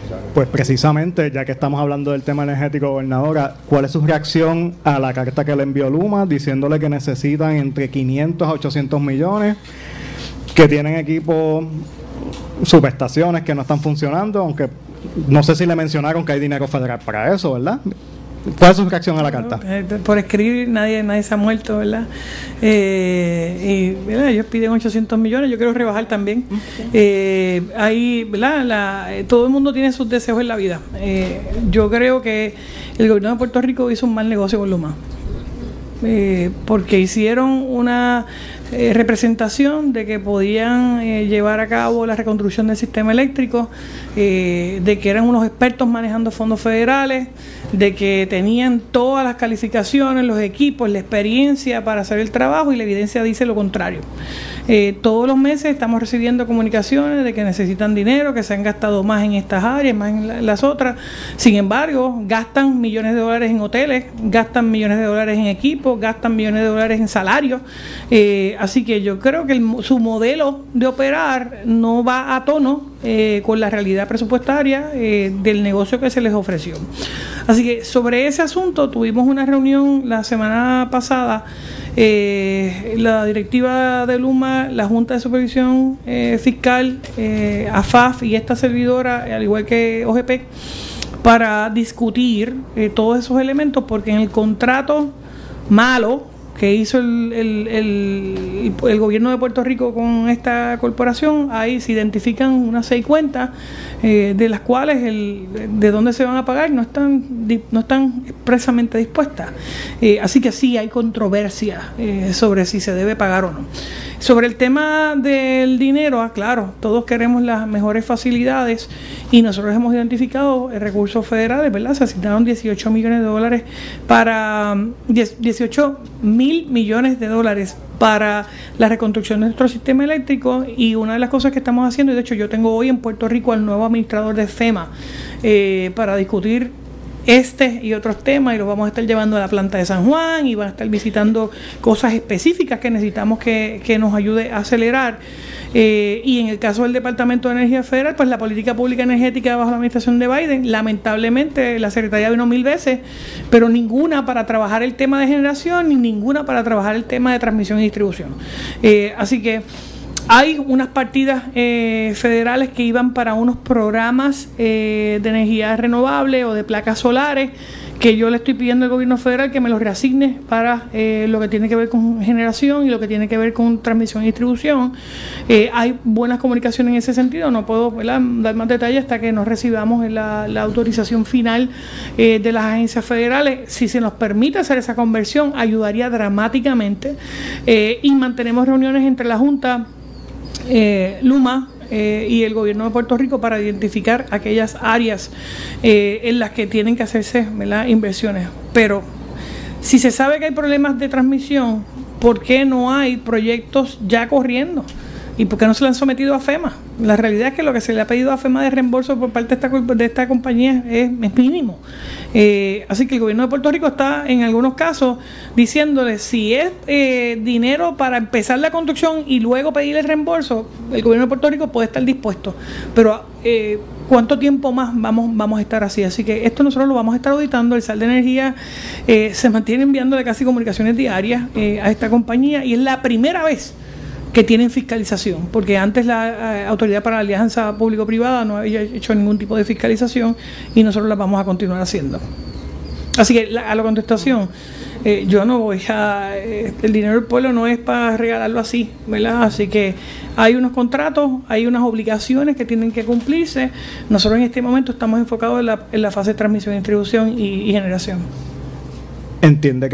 Pues precisamente, ya que estamos hablando del tema energético, gobernadora, ¿cuál es su reacción a la carta que le envió Luma diciéndole que necesitan entre 500 a 800 millones, que tienen equipos, subestaciones que no están funcionando, aunque no sé si le mencionaron que hay dinero federal para eso, ¿verdad? ¿Cuál es su reacción a la carta? Por escribir nadie se ha muerto, ¿verdad? Y ¿verdad? Ellos piden 800 millones, yo quiero rebajar también. Ahí, ¿verdad? Todo el mundo tiene sus deseos en la vida. Yo creo que el gobierno de Puerto Rico hizo un mal negocio con Luma. Porque hicieron una representación de que podían llevar a cabo la reconstrucción del sistema eléctrico, de que eran unos expertos manejando fondos federales, de que tenían todas las calificaciones, los equipos, la experiencia para hacer el trabajo, y la evidencia dice lo contrario. Todos los meses estamos recibiendo comunicaciones de que necesitan dinero, que se han gastado más en estas áreas, más en las otras. Sin embargo, gastan millones de dólares en hoteles, gastan millones de dólares en equipos, gastan millones de dólares en salarios. Así que yo creo que su modelo de operar no va a tono con la realidad presupuestaria del negocio que se les ofreció. Así que sobre ese asunto tuvimos una reunión la semana pasada. La directiva de Luma, la Junta de Supervisión Fiscal, AFAF y esta servidora, al igual que OGP, para discutir todos esos elementos, porque en el contrato malo que hizo el gobierno de Puerto Rico con esta corporación, ahí se identifican unas 6 cuentas, de las cuales de dónde se van a pagar no están expresamente dispuestas. Así que sí hay controversia sobre si se debe pagar o no. Sobre el tema del dinero, claro, todos queremos las mejores facilidades y nosotros hemos identificado recursos federales, ¿verdad? Se asignaron 18 millones de dólares para 18 mil millones de dólares para la reconstrucción de nuestro sistema eléctrico, y una de las cosas que estamos haciendo, y de hecho yo tengo hoy en Puerto Rico al nuevo administrador de FEMA para discutir este y otros temas, y los vamos a estar llevando a la planta de San Juan y van a estar visitando cosas específicas que necesitamos que nos ayude a acelerar. Y en el caso del Departamento de Energía Federal, pues la política pública energética bajo la administración de Biden, lamentablemente la Secretaría vino 1000 veces, pero ninguna para trabajar el tema de generación ni ninguna para trabajar el tema de transmisión y distribución. Así que hay unas partidas federales que iban para unos programas de energía renovable o de placas solares, que yo le estoy pidiendo al gobierno federal que me los reasigne para lo que tiene que ver con generación y lo que tiene que ver con transmisión y distribución. Hay buenas comunicaciones en ese sentido, no puedo, ¿verdad?, dar más detalles hasta que nos recibamos la autorización final de las agencias federales. Si se nos permite hacer esa conversión, ayudaría dramáticamente, y mantenemos reuniones entre la Junta, Luma y el gobierno de Puerto Rico para identificar aquellas áreas en las que tienen que hacerse, ¿verdad?, inversiones. Pero si se sabe que hay problemas de transmisión, ¿por qué no hay proyectos ya corriendo? ¿Y por qué no se le han sometido a FEMA? La realidad es que lo que se le ha pedido a FEMA de reembolso por parte de esta compañía es mínimo. Así que el gobierno de Puerto Rico está, en algunos casos, diciéndole si es dinero para empezar la construcción y luego pedir el reembolso, el gobierno de Puerto Rico puede estar dispuesto. Pero ¿cuánto tiempo más vamos a estar así? Así que esto nosotros lo vamos a estar auditando. El SAL de Energía se mantiene enviándole casi comunicaciones diarias a esta compañía, y es la primera vez que tienen fiscalización, porque antes la Autoridad para la Alianza Público-Privada no había hecho ningún tipo de fiscalización, y nosotros la vamos a continuar haciendo. Así que a la contestación, yo no voy a... el dinero del pueblo no es para regalarlo así, ¿verdad? Así que hay unos contratos, hay unas obligaciones que tienen que cumplirse. Nosotros en este momento estamos enfocados en la fase de transmisión, distribución y generación. Entiende que